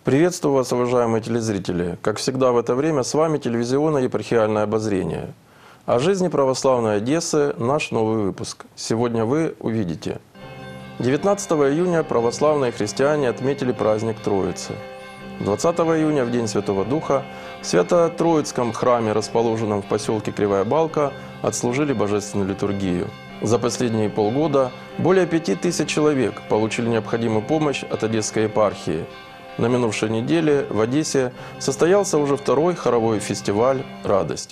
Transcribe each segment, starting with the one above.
Приветствую вас, уважаемые телезрители! Как всегда в это время с вами телевизионно-епархиальное обозрение. О жизни православной Одессы наш новый выпуск. Сегодня вы увидите. 19 июня православные христиане отметили праздник Троицы. 20 июня, в День Святого Духа, в Свято-Троицком храме, расположенном в поселке Кривая Балка, отслужили божественную литургию. За последние полгода более 5000 человек получили необходимую помощь от Одесской епархии. На минувшей неделе в Одессе состоялся уже второй хоровой фестиваль «Радость».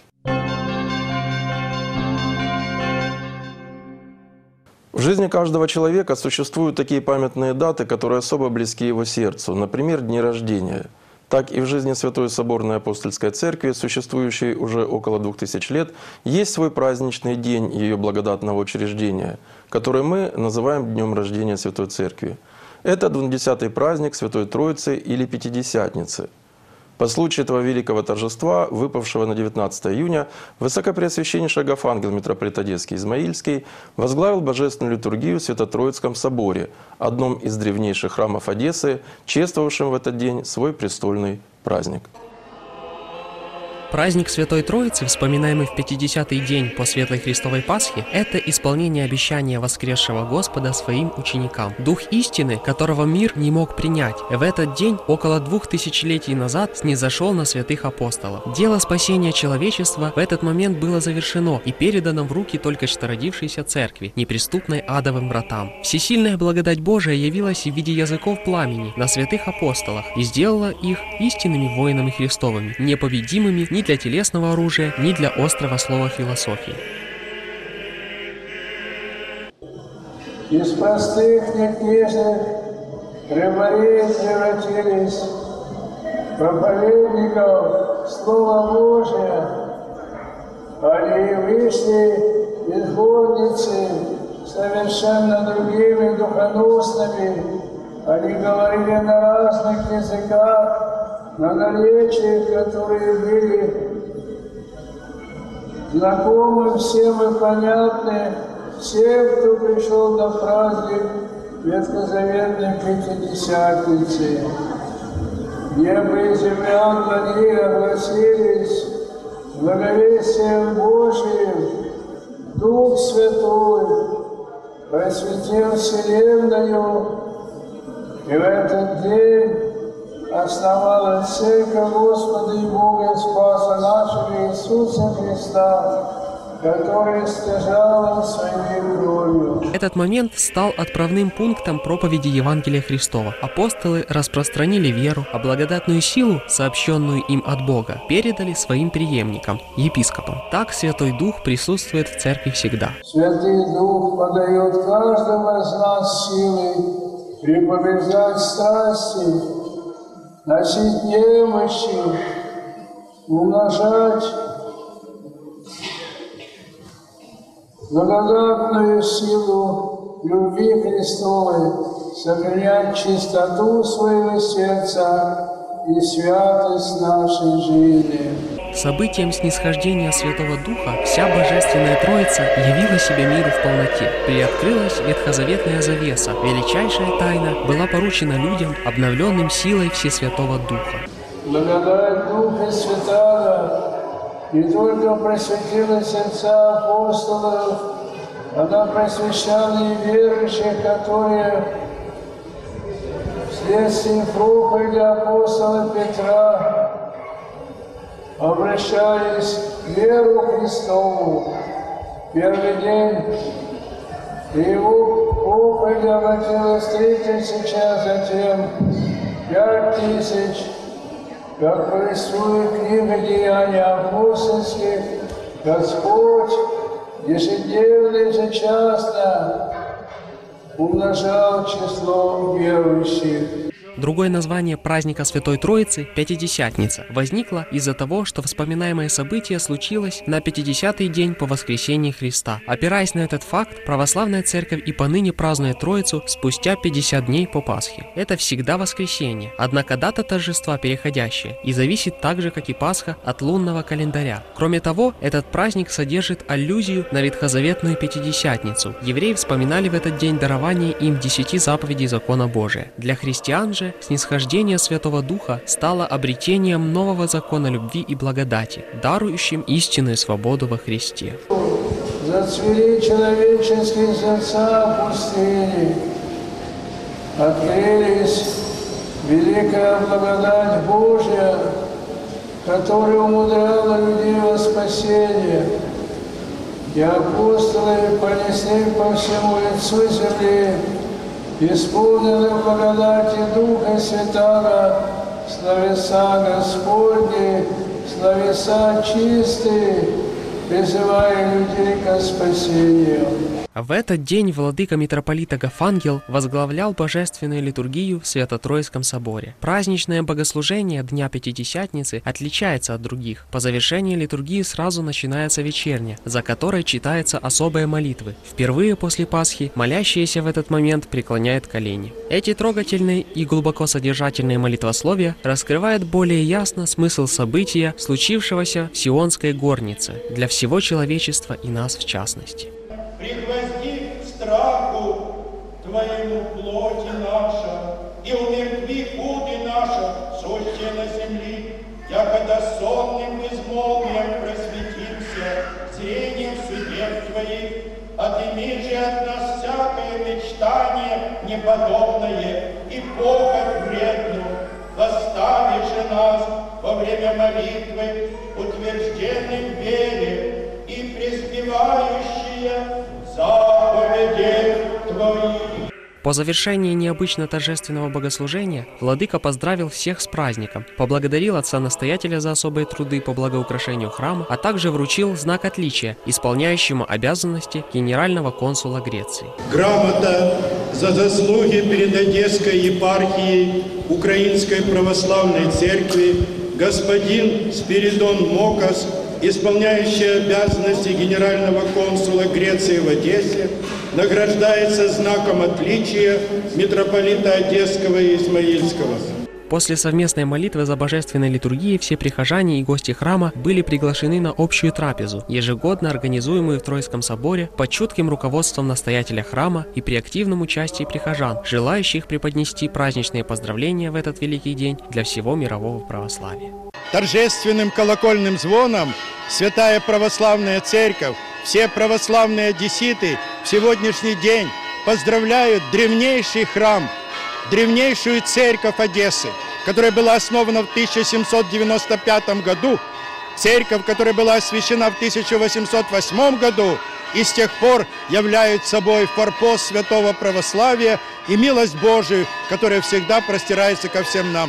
В жизни каждого человека существуют такие памятные даты, которые особо близки его сердцу, например, дни рождения. Так и в жизни Святой Соборной Апостольской Церкви, существующей уже около 2000 лет, есть свой праздничный день ее благодатного учреждения, который мы называем Днем рождения Святой Церкви. Это 20-й праздник Святой Троицы или Пятидесятницы. По случаю этого великого торжества, выпавшего на 19 июня, Высокопреосвященнейший Агафангел митрополит Одесский Измаильский возглавил божественную литургию в Свято-Троицком соборе, одном из древнейших храмов Одессы, чествовавшим в этот день свой престольный праздник. Праздник Святой Троицы, вспоминаемый в 50-й день по Светлой Христовой Пасхе, это исполнение обещания воскресшего Господа своим ученикам. Дух истины, которого мир не мог принять, в этот день, около 2000 назад, снизошел на святых апостолов. Дело спасения человечества в этот момент было завершено и передано в руки только что родившейся церкви, неприступной адовым вратам. Всесильная благодать Божия явилась в виде языков пламени на святых апостолах и сделала их истинными воинами Христовыми, непобедимыми ни для телесного оружия, ни для острого слова философии. Из простых некнижных рыбарей превратились проповедников Слова Божия. Они вышли из горницы совершенно другими духоносными. Они говорили на разных языках, на наречиях, которые были знакомы всем и понятны всем, кто пришел на праздник Ветхозаветной Пятидесятницы. Небо и земля на ней огласились благовестием Божиим. Дух Святой просветил вселенную, и в этот день основалась Церковь Господа и Бога и Спаса нашего Иисуса Христа, который стяжал своей кровью. Этот момент стал отправным пунктом проповеди Евангелия Христова. Апостолы распространили веру, а благодатную силу, сообщенную им от Бога, передали своим преемникам, епископам. Так Святой Дух присутствует в Церкви всегда. Святый Дух подает каждому из нас силы препобеждать страсти, носить немощи, умножать благодатную силу любви Христовой, сохранять чистоту своего сердца и святость нашей жизни. Событием снисхождения Святого Духа вся Божественная Троица явила себя миру в полноте. Приоткрылась ветхозаветная завеса. Величайшая тайна была поручена людям, обновленным силой Всесвятого Духа. Благодать Духа Святаго не только просветила сердца апостолов, она просвещала и верующих, которые вследствие проповеди апостола Петра обращались к веру Христову. Первый день его проповедь обратилось 3000, затем 5000. Как повествует книга Деяний апостольских, Господь ежедневно и ежечасно умножал число верующих. Другое название праздника Святой Троицы – Пятидесятница – возникло из-за того, что вспоминаемое событие случилось на 50-й день по воскресении Христа. Опираясь на этот факт, православная церковь и поныне празднует Троицу спустя 50 дней по Пасхе. Это всегда воскресенье, однако дата торжества переходящая и зависит так же, как и Пасха, от лунного календаря. Кроме того, этот праздник содержит аллюзию на ветхозаветную Пятидесятницу. Евреи вспоминали в этот день дарование им 10 заповедей закона Божия. Для христиан же же, снисхождение Святого Духа стало обретением нового закона любви и благодати, дарующим истинную свободу во Христе. Зацвели человеческие сердца в пустыне, открылись великая благодать Божья, которая умудряла людей во спасение, и апостолы понесли по всему лицу земли, исполнены благодати Духа Святаго, словеса Господни, словеса чистые, призывая людей к спасению. В этот день владыка митрополит Агафангел возглавлял божественную литургию в Свято-Троицком соборе. Праздничное богослужение Дня Пятидесятницы отличается от других. По завершении литургии сразу начинается вечерня, за которой читаются особые молитвы. Впервые после Пасхи молящиеся в этот момент преклоняют колени. Эти трогательные и глубоко содержательные молитвословия раскрывают более ясно смысл события, случившегося в Сионской горнице, для всего человечества и нас в частности. Пригвозди к страху Твоему плоти наша, и умертви путы наша, сущие на земли, якогда сонным безмолвием просветимся, зрением судеб Твоих, отыми же от нас всякое мечтание неподобное и похоть вредную, восставишь же нас во время молитвы, утвержденным в вере и преспевающие заповеди Твои. По завершении необычно торжественного богослужения владыка поздравил всех с праздником, поблагодарил отца-настоятеля за особые труды по благоукрашению храма, а также вручил знак отличия, исполняющему обязанности генерального консула Греции. Грамота за заслуги перед Одесской епархией Украинской Православной Церкви господин Спиридон Мокас, исполняющий обязанности генерального консула Греции в Одессе, награждается знаком отличия митрополита Одесского и Измаильского. После совместной молитвы за божественной литургией все прихожане и гости храма были приглашены на общую трапезу, ежегодно организуемую в Троицком соборе под чутким руководством настоятеля храма и при активном участии прихожан, желающих преподнести праздничные поздравления в этот великий день для всего мирового православия. Торжественным колокольным звоном Святая Православная Церковь, все православные одесситы в сегодняшний день поздравляют древнейший храм, древнейшую церковь Одессы, которая была основана в 1795 году, церковь, которая была освящена в 1808 году, и с тех пор являют собой форпост святого православия и милость Божию, которая всегда простирается ко всем нам.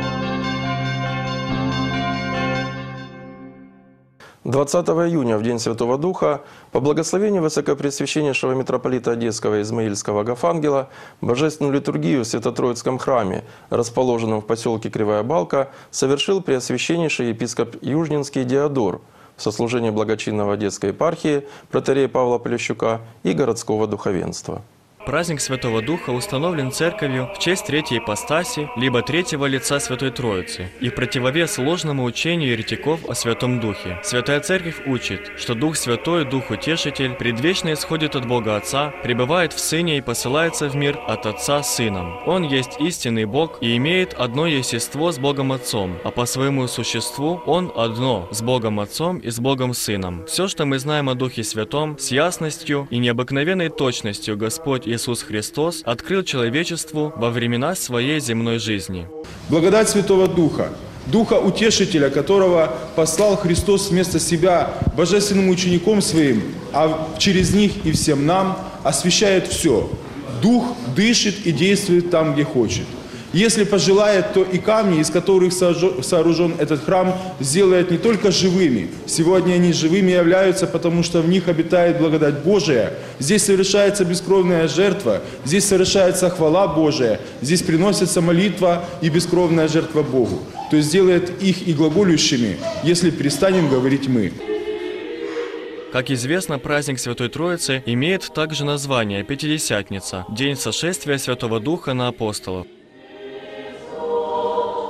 20 июня, в День Святого Духа, по благословению Высокопреосвященнейшего митрополита Одесского и Измаильского Агафангела, божественную литургию в Свято-Троицком храме, расположенном в поселке Кривая Балка, совершил Преосвященнейший епископ Южнинский Диодор в сослужении благочинного Одесской епархии протоиерея Павла Полищука и городского духовенства. Праздник Святого Духа установлен Церковью в честь Третьей ипостаси, либо третьего лица Святой Троицы, и в противовес ложному учению еретиков о Святом Духе. Святая Церковь учит, что Дух Святой, Дух Утешитель, предвечно исходит от Бога Отца, пребывает в Сыне и посылается в мир от Отца Сыном. Он есть истинный Бог и имеет одно естество с Богом Отцом, а по своему существу Он одно с Богом Отцом и с Богом Сыном. Все, что мы знаем о Духе Святом, с ясностью и необыкновенной точностью Господь Иисус Христос открыл человечеству во времена своей земной жизни. Благодать Святого Духа, Духа Утешителя, которого послал Христос вместо себя божественным учеником своим, а через них и всем нам, освящает все. Дух дышит и действует там, где хочет. Если пожелает, то и камни, из которых сооружен этот храм, сделает не только живыми. Сегодня они живыми являются, потому что в них обитает благодать Божия. Здесь совершается бескровная жертва, здесь совершается хвала Божия, здесь приносится молитва и бескровная жертва Богу. То есть сделает их и глаголющими, если перестанем говорить мы. Как известно, праздник Святой Троицы имеет также название Пятидесятница – День сошествия Святого Духа на апостолов.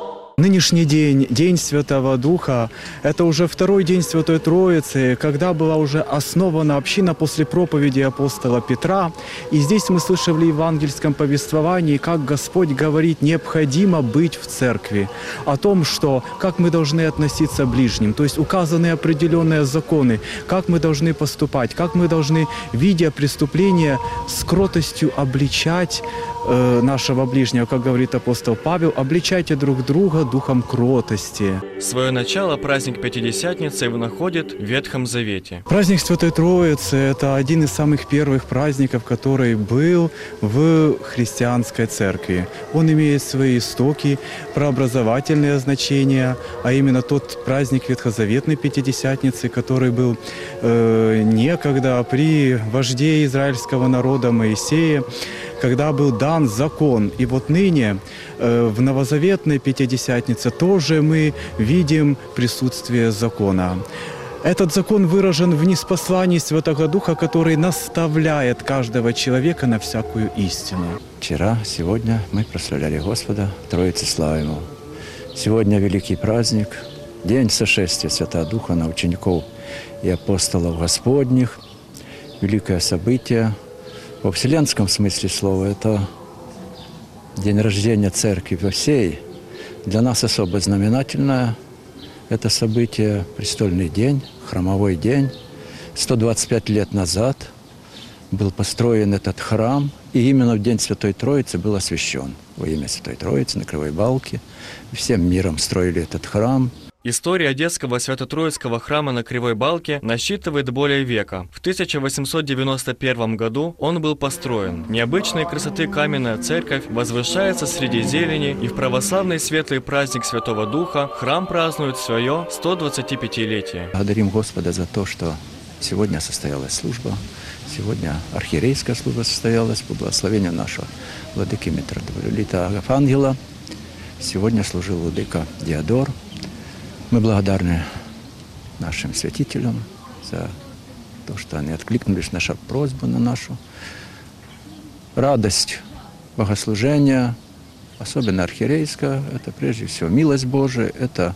Нынешний день, День Святого Духа, это уже второй день Святой Троицы, когда была уже основана община после проповеди апостола Петра. И здесь мы слышали в евангельском повествовании, как Господь говорит, необходимо быть в церкви, о том, что как мы должны относиться к ближним, то есть указаны определенные законы, как мы должны поступать, как мы должны, видя преступление, с кротостью обличать нашего ближнего, как говорит апостол Павел, обличайте друг друга духом кротости. Свое начало праздник Пятидесятницы находит в Ветхом Завете. Праздник Святой Троицы – это один из самых первых праздников, который был в христианской церкви. Он имеет свои истоки, прообразовательные значения, а именно тот праздник ветхозаветной Пятидесятницы, который был некогда при вожде израильского народа Моисее, когда был дан закон. И вот ныне в новозаветной Пятидесятнице тоже мы видим присутствие закона. Этот закон выражен в ниспослании Святого Духа, который наставляет каждого человека на всякую истину. Вчера, сегодня мы прославляли Господа, Троице слава Ему. Сегодня великий праздник, день сошествия Святого Духа на учеников и апостолов Господних. Великое событие. Во вселенском смысле слова это день рождения Церкви во всей. Для нас особо знаменательное это событие, престольный день, храмовой день. 125 лет назад был построен этот храм, и именно в день Святой Троицы был освящен. Во имя Святой Троицы на Кривой Балке. Всем миром строили этот храм. История Одесского Свято-Троицкого храма на Кривой Балке насчитывает более века. В 1891 году он был построен. Необычной красоты каменная церковь возвышается среди зелени, и в православный светлый праздник Святого Духа храм празднует свое 125-летие. Благодарим Господа за то, что сегодня состоялась служба. Сегодня архиерейская служба состоялась по благословению нашего владыки митрополита Ангела. Сегодня служил владыка Диодор. Мы благодарны нашим святителям за то, что они откликнулись на нашу просьбу, на нашу радость богослужения, особенно архиерейская. Это прежде всего милость Божия, это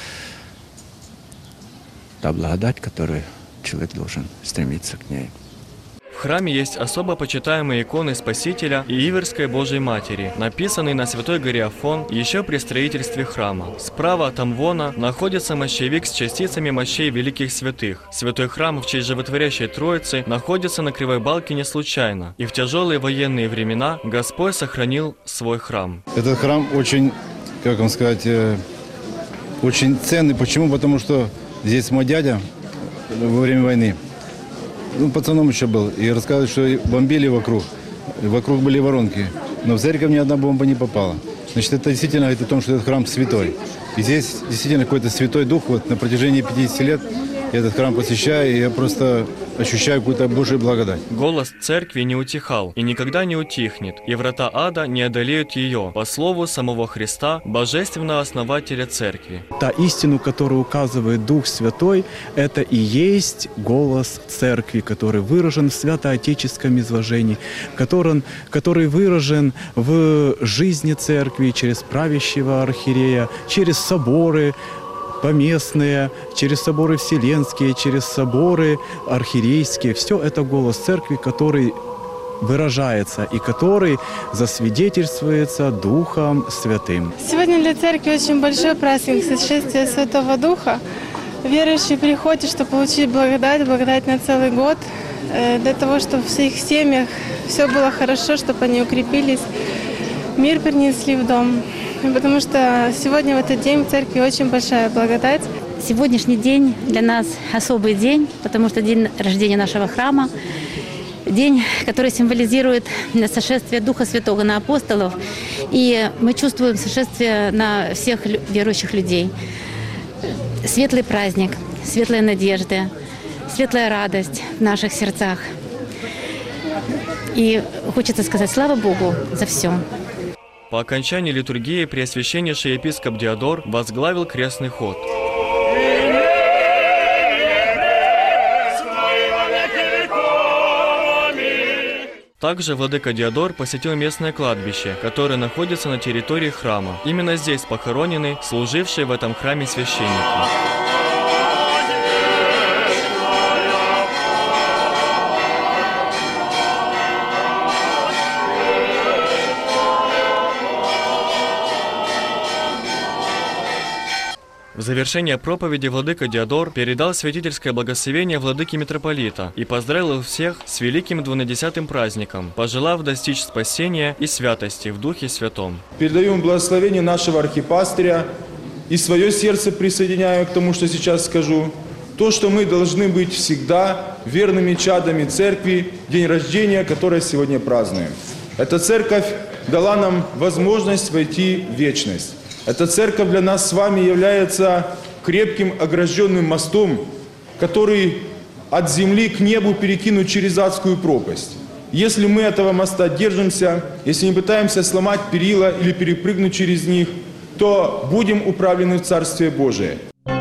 та благодать, которой человек должен стремиться к ней. В храме есть особо почитаемые иконы Спасителя и Иверской Божьей Матери, написанные на Святой горе Афон еще при строительстве храма. Справа от амвона находится мощевик с частицами мощей великих святых. Святой храм в честь Животворящей Троицы находится на Кривой Балке не случайно, и в тяжелые военные времена Господь сохранил свой храм. Этот храм очень, как вам сказать, очень ценный. Почему? Потому что здесь мой дядя во время войны, пацаном еще был, и рассказывают, что бомбили вокруг были воронки, но в церковь ни одна бомба не попала. Значит, это действительно говорит о том, что этот храм святой. И здесь действительно какой-то святой дух. Вот на протяжении 50 лет я этот храм посещаю, и я просто ощущаю какую-то Божию благодать. Голос церкви не утихал и никогда не утихнет, и врата ада не одолеют ее, по слову самого Христа, божественного основателя церкви. Та истину, которую указывает Дух Святой, это и есть голос церкви, который выражен в святоотеческом изложении, который выражен в жизни церкви через правящего архиерея, через соборы поместные, через соборы вселенские, через соборы архиерейские. Все это голос церкви, который выражается и который засвидетельствуется Духом Святым. Сегодня для церкви очень большой праздник сошествия Святого Духа. Верующие приходят, чтобы получить благодать на целый год, для того, чтобы в своих семьях все было хорошо, чтобы они укрепились, мир принесли в дом. Потому что сегодня в этот день в церкви очень большая благодать. Сегодняшний день для нас особый день, потому что день рождения нашего храма, день, который символизирует сошествие Духа Святого на апостолов, и мы чувствуем сошествие на всех верующих людей. Светлый праздник, светлая надежда, светлая радость в наших сердцах. И хочется сказать слава Богу за все. По окончании литургии преосвященнейший епископ Диодор возглавил крестный ход. Также владыка Диодор посетил местное кладбище, которое находится на территории храма. Именно здесь похоронены служившие в этом храме священники. В завершение проповеди владыка Диодор передал святительское благословение владыке митрополита и поздравил всех с великим 12-м праздником, пожелав достичь спасения и святости в Духе Святом. Передаем благословение нашего архипастыря и свое сердце присоединяю к тому, что сейчас скажу. То, что мы должны быть всегда верными чадами церкви, день рождения, который сегодня празднуем. Эта церковь дала нам возможность войти в вечность. Эта церковь для нас с вами является крепким огражденным мостом, который от земли к небу перекинут через адскую пропасть. Если мы этого моста держимся, если не пытаемся сломать перила или перепрыгнуть через них, то будем управлены в Царствие Божие.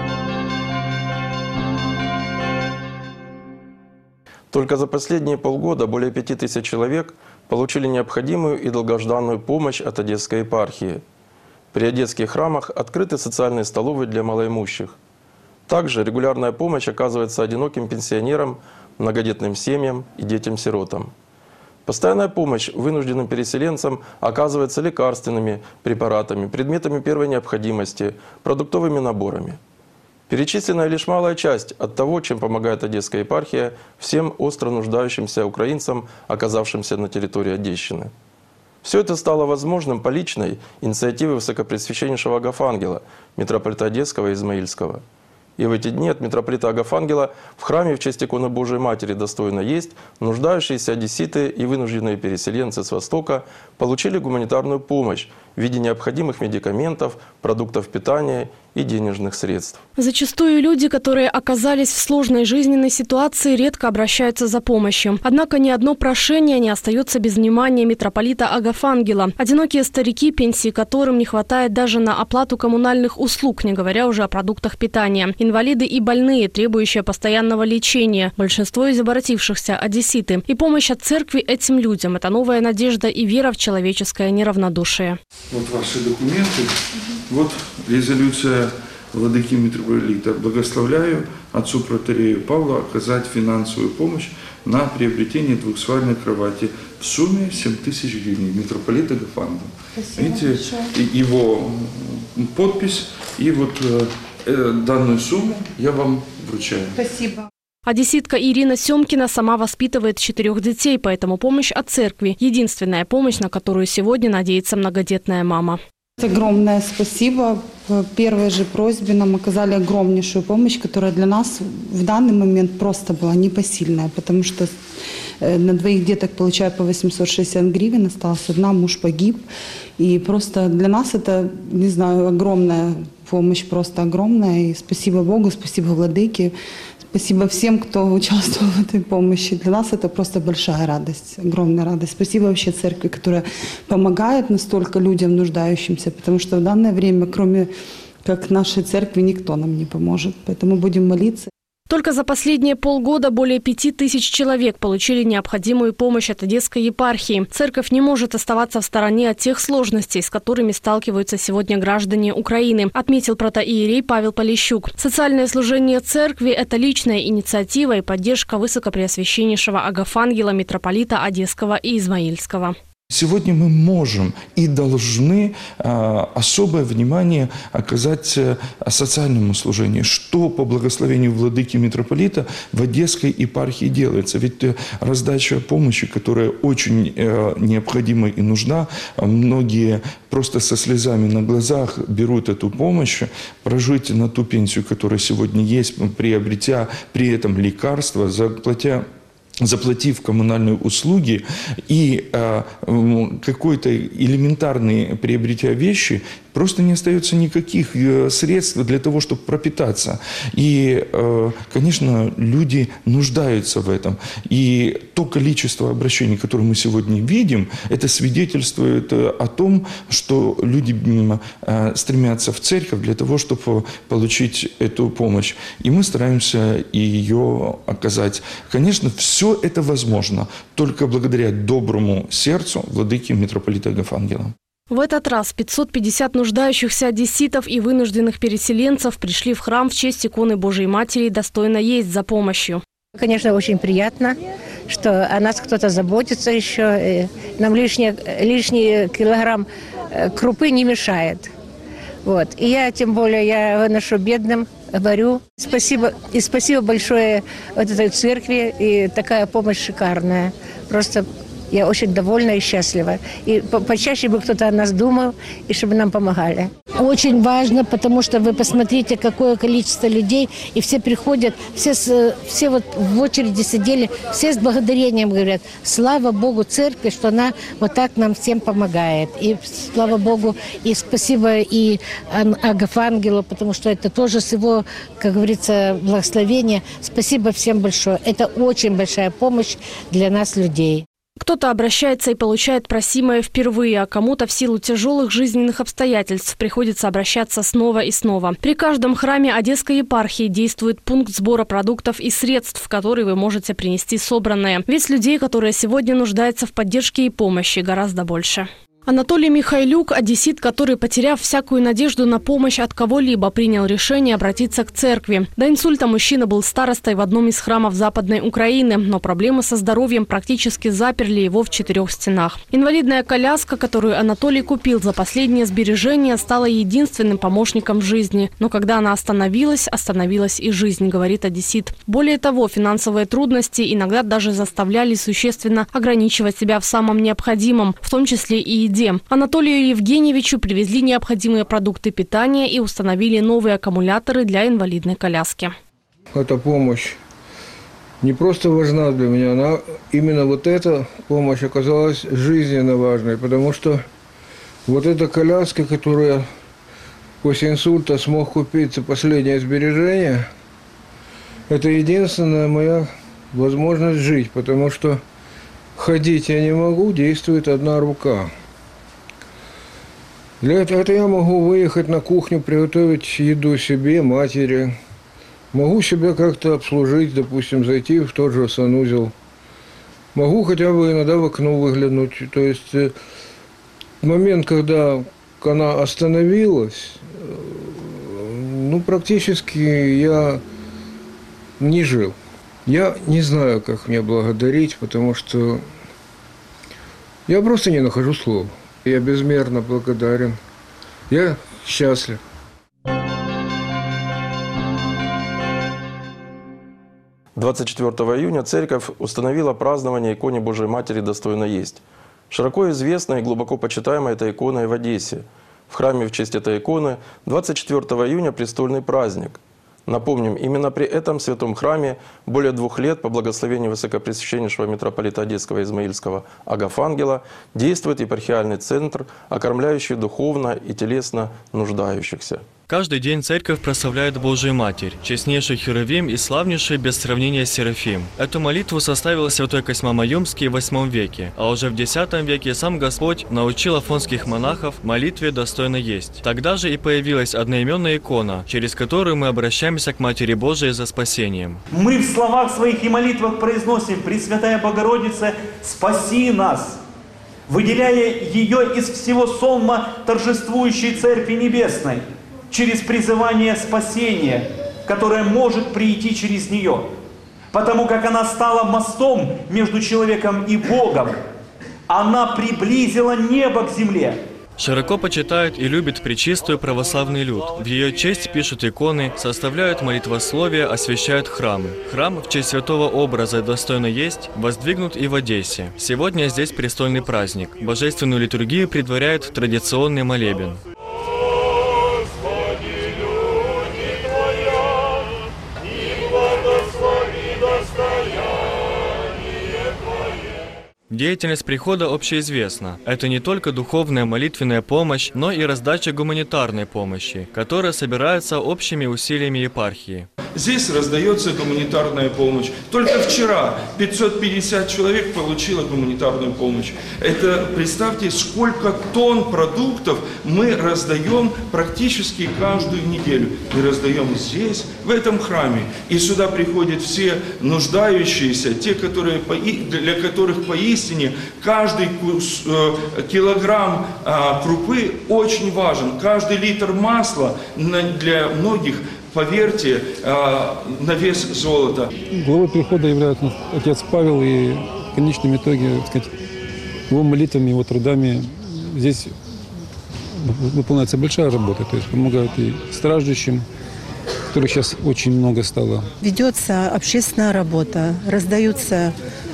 Только за последние полгода более 5000 человек получили необходимую и долгожданную помощь от Одесской епархии. При одесских храмах открыты социальные столовые для малоимущих. Также регулярная помощь оказывается одиноким пенсионерам, многодетным семьям и детям-сиротам. Постоянная помощь вынужденным переселенцам оказывается лекарственными препаратами, предметами первой необходимости, продуктовыми наборами. Перечисленная лишь малая часть от того, чем помогает Одесская епархия всем остро нуждающимся украинцам, оказавшимся на территории Одещины. Все это стало возможным по личной инициативе Высокопреосвященнейшего Агафангела, митрополита Одесского и Измаильского. И в эти дни от митрополита Агафангела в храме в честь иконы Божией Матери достойно есть нуждающиеся одесситы и вынужденные переселенцы с Востока получили гуманитарную помощь в виде необходимых медикаментов, продуктов питания и денежных средств. Зачастую люди, которые оказались в сложной жизненной ситуации, редко обращаются за помощью. Однако ни одно прошение не остается без внимания митрополита Агафангела. Одинокие старики, пенсии которым не хватает даже на оплату коммунальных услуг, не говоря уже о продуктах питания. Инвалиды и больные, требующие постоянного лечения. Большинство из обратившихся – одесситы. И помощь от церкви этим людям – это новая надежда и вера в человеческое неравнодушие. Вот ваши документы. Вот резолюция владыки митрополита. Благословляю отцу протоиерею Павла оказать финансовую помощь на приобретение двухспальной кровати в сумме 7000 гривен. Митрополит Агафангел. Видите, его подпись и вот данную сумму я вам вручаю. Спасибо. Одесситка Ирина Семкина сама воспитывает 4 детей, поэтому помощь от церкви – единственная помощь, на которую сегодня надеется многодетная мама. Огромное спасибо. В первой же просьбе нам оказали огромнейшую помощь, которая для нас в данный момент просто была непосильная, потому что на 2 деток получаю по 860 гривен, осталась одна, муж погиб. И просто для нас это, не знаю, огромная помощь, просто огромная. И спасибо Богу, спасибо владыке. Спасибо всем, кто участвовал в этой помощи. Для нас это просто большая радость, огромная радость. Спасибо вообще церкви, которая помогает настолько людям нуждающимся, потому что в данное время, кроме как нашей церкви, никто нам не поможет. Поэтому будем молиться. Только за последние полгода более 5000 человек получили необходимую помощь от Одесской епархии. Церковь не может оставаться в стороне от тех сложностей, с которыми сталкиваются сегодня граждане Украины, отметил протоиерей Павел Полищук. Социальное служение церкви – это личная инициатива и поддержка Высокопреосвященнейшего Агафангела, митрополита Одесского и Измаильского. Сегодня мы можем и должны особое внимание оказать социальному служению, что по благословению владыки митрополита в Одесской епархии делается. Ведь раздача помощи, которая очень необходима и нужна, многие просто со слезами на глазах берут эту помощь, прожить на ту пенсию, которая сегодня есть, приобретя при этом лекарства, заплатив коммунальные услуги и какой-то элементарные приобретя вещи, просто не остается никаких средств для того, чтобы пропитаться. И, конечно, люди нуждаются в этом. И то количество обращений, которые мы сегодня видим, это свидетельствует о том, что люди стремятся в церковь для того, чтобы получить эту помощь. И мы стараемся ее оказать. Конечно, все это возможно только благодаря доброму сердцу владыки митрополита Агафангела. В этот раз 550 нуждающихся одесситов и вынужденных переселенцев пришли в храм в честь иконы Божией Матери «Достойно есть» за помощью. Конечно, очень приятно, что о нас кто-то заботится еще. Нам лишний килограмм крупы не мешает. Вот. И я, тем более, я выношу бедным, говорю спасибо. И спасибо большое вот этой церкви. И такая помощь шикарная. Просто я очень довольна и счастлива. И почаще бы кто-то о нас думал, и чтобы нам помогали. Очень важно, потому что вы посмотрите, какое количество людей, и все приходят, все вот в очереди сидели, все с благодарением говорят: слава Богу церкви, что она вот так нам всем помогает. И слава Богу, и спасибо и Агафангелу, потому что это тоже с его, как говорится, благословения. Спасибо всем большое. Это очень большая помощь для нас, людей. Кто-то обращается и получает просимое впервые, а кому-то в силу тяжелых жизненных обстоятельств приходится обращаться снова и снова. При каждом храме Одесской епархии действует пункт сбора продуктов и средств, в который вы можете принести собранное. Ведь людей, которые сегодня нуждаются в поддержке и помощи, гораздо больше. Анатолий Михайлюк, одессит, который, потеряв всякую надежду на помощь от кого-либо, принял решение обратиться к церкви. До инсульта мужчина был старостой в одном из храмов Западной Украины, но проблемы со здоровьем практически заперли его в 4 стенах. Инвалидная коляска, которую Анатолий купил за последние сбережения, стала единственным помощником в жизни. Но когда она остановилась и жизнь, говорит одессит. Более того, финансовые трудности иногда даже заставляли существенно ограничивать себя в самом необходимом, в том числе и еде. Анатолию Евгеньевичу привезли необходимые продукты питания и установили новые аккумуляторы для инвалидной коляски. Эта помощь не просто важна для меня, именно вот эта помощь оказалась жизненно важной, потому что вот эта коляска, которую после инсульта смог купить за последнее сбережение, это единственная моя возможность жить, потому что ходить я не могу, действует одна рука. Для этого я могу выехать на кухню, приготовить еду себе, матери. Могу себя как-то обслужить, допустим, зайти в тот же санузел. Могу хотя бы иногда в окно выглянуть. То есть в момент, когда она остановилась, практически я не жил. Я не знаю, как мне благодарить, потому что я просто не нахожу слов. Я безмерно благодарен. Я счастлив. 24 июня церковь установила празднование иконе Божией Матери «Достойно есть». Широко известная и глубоко почитаемая эта икона и в Одессе. В храме в честь этой иконы 24 июня престольный праздник. Напомним, именно при этом святом храме более 2 лет по благословению высокопреосвященнейшего митрополита Одесского и Измаильского Агафангела действует епархиальный центр, окормляющий духовно и телесно нуждающихся. Каждый день церковь прославляет Божию Матерь, честнейший Херувим и славнейший без сравнения Серафим. Эту молитву составил святой Косьма Маюмский в 8 веке, а уже в X веке сам Господь научил афонских монахов молитве «Достойно есть». Тогда же и появилась одноименная икона, через которую мы обращаемся к Матери Божией за спасением. Мы в словах своих и молитвах произносим: «Пресвятая Богородица, спаси нас!» выделяя ее из всего сонма торжествующей Церкви Небесной, через призывание спасения, которое может прийти через нее, потому как она стала мостом между человеком и Богом. Она приблизила небо к земле. Широко почитают и любят пречистую православный люд. В ее честь пишут иконы, составляют молитвословия, освящают храмы. Храм в честь святого образа «Достойно есть» воздвигнут и в Одессе. Сегодня здесь престольный праздник. Божественную литургию предваряет традиционный молебен. Деятельность прихода общеизвестна. Это не только духовная молитвенная помощь, но и раздача гуманитарной помощи, которая собирается общими усилиями епархии. Здесь раздается гуманитарная помощь. Только вчера 550 человек получило гуманитарную помощь. Это, представьте, сколько тонн продуктов мы раздаем практически каждую неделю. Мы раздаем здесь, в этом храме. И сюда приходят все нуждающиеся, те, для которых поистине каждый килограмм крупы очень важен. Каждый литр масла для многих, поверьте, на вес золота. Главой прихода является отец Павел, и в конечном итоге, так сказать, его молитвами, его трудами здесь выполняется большая работа, то есть помогают и страждущим, которых сейчас очень много стало. Ведется общественная работа, раздаются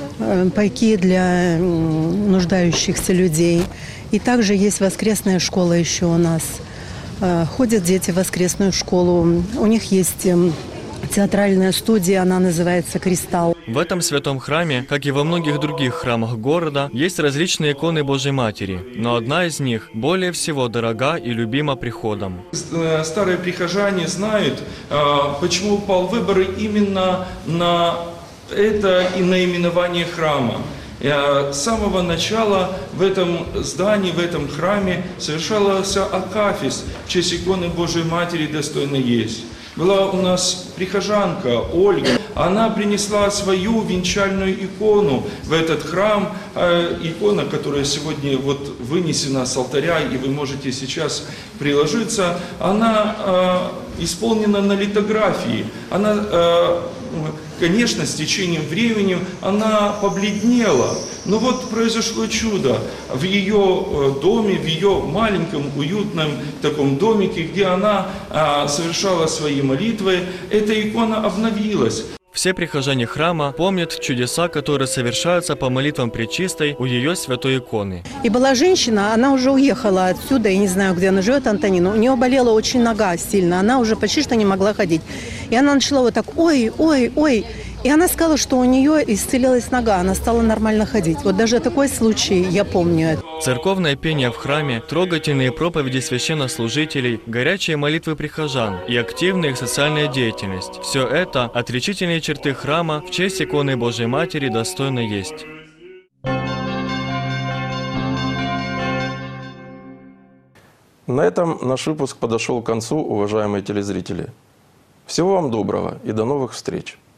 пайки для нуждающихся людей, и также есть воскресная школа еще у нас. Ходят дети в воскресную школу. У них есть театральная студия, она называется «Кристалл». В этом святом храме, как и во многих других храмах города, есть различные иконы Божьей Матери, но одна из них более всего дорога и любима приходом. Старые прихожане знают, почему упал выбор именно на это и наименование храма. С самого начала в этом здании, в этом храме совершался акафист в честь иконы Божией Матери «Достойно есть». Была у нас прихожанка Ольга, она принесла свою венчальную икону в этот храм, икона, которая сегодня вот вынесена с алтаря, и вы можете сейчас приложиться, она исполнена на литографии, она, конечно, с течением времени она побледнела, но вот произошло чудо. В ее доме, в ее маленьком, уютном таком домике, где она совершала свои молитвы, эта икона обновилась. Все прихожане храма помнят чудеса, которые совершаются по молитвам Пречистой у ее святой иконы. И была женщина, она уже уехала отсюда, я не знаю, где она живет, Антонина. У нее болела очень нога сильно, она уже почти что не могла ходить. И она начала вот так ой, ой, ой. И она сказала, что у нее исцелилась нога, она стала нормально ходить. Вот даже такой случай я помню. Церковное пение в храме, трогательные проповеди священнослужителей, горячие молитвы прихожан и активная их социальная деятельность – все это отличительные черты храма в честь иконы Божьей Матери «Достойно есть». На этом наш выпуск подошел к концу, уважаемые телезрители. Всего вам доброго и до новых встреч!